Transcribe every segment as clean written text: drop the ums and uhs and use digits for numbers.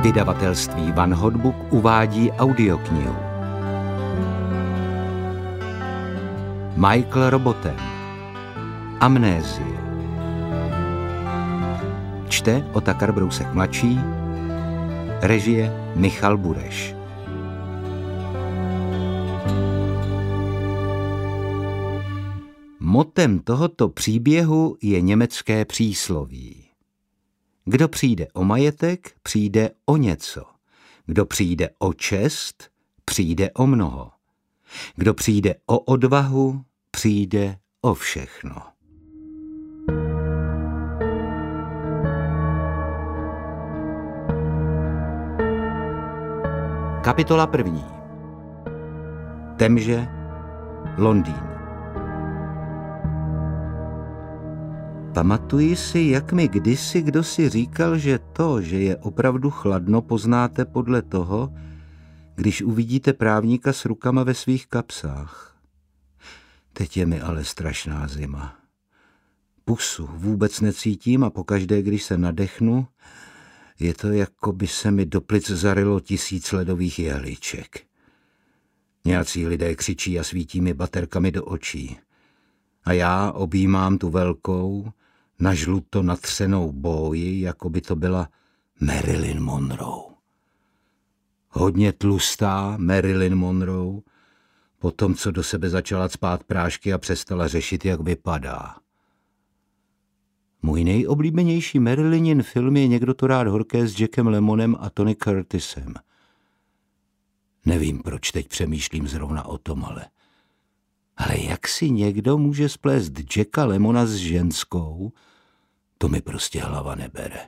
Vydavatelství Van Hotbook uvádí audioknihu. Michael Roboten. Amnézie. Čte Otakar Brousek mladší. Režie Michal Bureš. Motem tohoto příběhu je německé přísloví. Kdo přijde o majetek, přijde o něco. Kdo přijde o čest, přijde o mnoho. Kdo přijde o odvahu, přijde o všechno. Kapitola 1. Temže, Londýn. Pamatuji si, jak mi kdysi kdosi říkal, že to, že je opravdu chladno, poznáte podle toho, když uvidíte právníka s rukama ve svých kapsách. Teď je mi ale strašná zima. Pusu vůbec necítím a pokaždé, když se nadechnu, je to, jako by se mi do plic zarylo 1000 ledových jehliček. Nějací lidé křičí a svítí mi baterkami do očí. A já objímám tu velkou, na žluto natřenou bóji, jako by to byla Marilyn Monroe. Hodně tlustá Marilyn Monroe, po tom, co do sebe začala cpát prášky a přestala řešit, jak vypadá. Můj nejoblíbenější Marilynin film je Někdo to rád horké s Jackem Lemmonem a Tony Curtisem. Nevím, proč teď přemýšlím zrovna o tom, ale jak si někdo může splést Jacka Lemmona s ženskou, to mi prostě hlava nebere.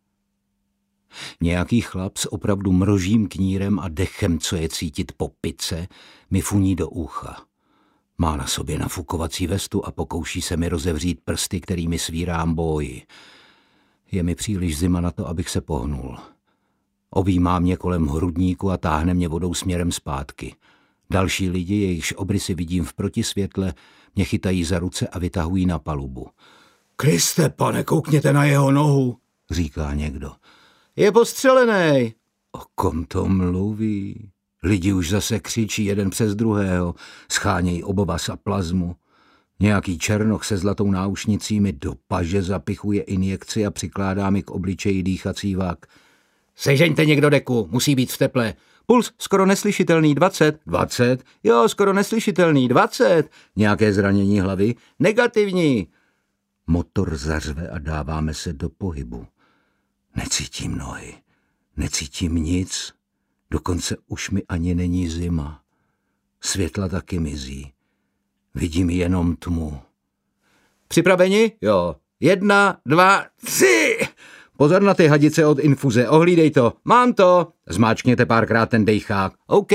Nějaký chlap s opravdu mrožím knírem a dechem, co je cítit po pice, mi funí do ucha. Má na sobě nafukovací vestu a pokouší se mi rozevřít prsty, kterými svírám bóji. Je mi příliš zima na to, abych se pohnul. Objímá mě kolem hrudníku a táhne mě vodou směrem zpátky. Další lidi, jejichž obrysy vidím v protisvětle, mě chytají za ruce a vytahují na palubu. Kriste, pane, koukněte na jeho nohu, říká někdo. Je postřelený. O kom to mluví? Lidi už zase křičí jeden přes druhého, schánějí obovaz a plazmu. Nějaký černoch se zlatou náušnicí mi do paže zapichuje injekci a přikládá mi k obličeji dýchací vak. Sežeňte někdo deku, musí být v teple. Puls skoro neslyšitelný 20. 20? Jo, skoro neslyšitelný 20. Nějaké zranění hlavy? Negativní. Motor zařve a dáváme se do pohybu. Necítím nohy, necítím nic, dokonce už mi ani není zima. Světla taky mizí. Vidím jenom tmu. Připraveni? Jo. 1, 2, 3. Pozor na ty hadice od infuze, ohlídej to. Mám to. Zmáčkněte párkrát ten dejchák. OK.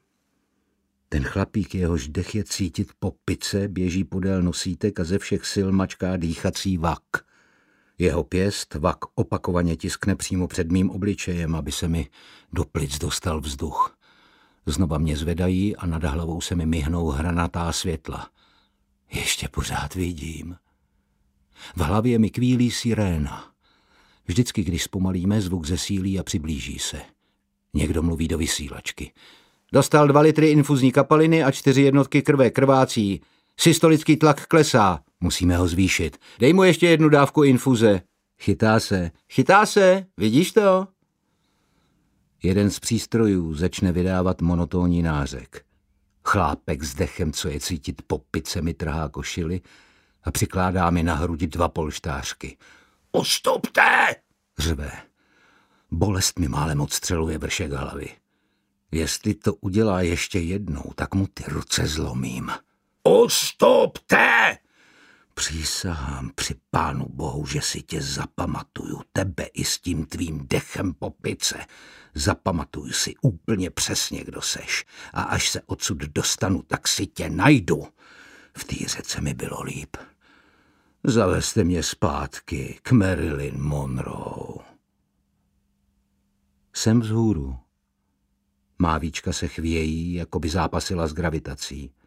Ten chlapík, jehož dech je cítit po pice, běží podél nosítek a ze všech sil mačká dýchací vak. Jeho pěst vak opakovaně tiskne přímo před mým obličejem, aby se mi do plic dostal vzduch. Znova mě zvedají a nad hlavou se mi myhnou hranatá světla. Ještě pořád vidím. V hlavě mi kvílí siréna. Vždycky, když zpomalíme, zvuk zesílí a přiblíží se. Někdo mluví do vysílačky. Dostal 2 litry infuzní kapaliny a 4 jednotky krve, krvácí. Systolický tlak klesá. Musíme ho zvýšit. Dej mu ještě 1 dávku infuze. Chytá se, vidíš to? Jeden z přístrojů začne vydávat monotónní nářek. Chlápek s dechem, co je cítit po pice, mi trhá košili a přikládá mi na hrudi 2 polštářky. Ustupte! Řve. Bolest mi málem odstřeluje vršek hlavy. Jestli to udělá ještě jednou, tak mu ty ruce zlomím. Ustupte! Přísahám při Pánu Bohu, že si tě zapamatuju, tebe i s tím tvým dechem po pice. Zapamatuju si úplně přesně, kdo seš. A až se odsud dostanu, tak si tě najdu. V té řece mi bylo líp. Zavezte mě zpátky k Marilyn Monroe. Jsem vzhůru. Má víčka se chvějí, jako by zápasila s gravitací.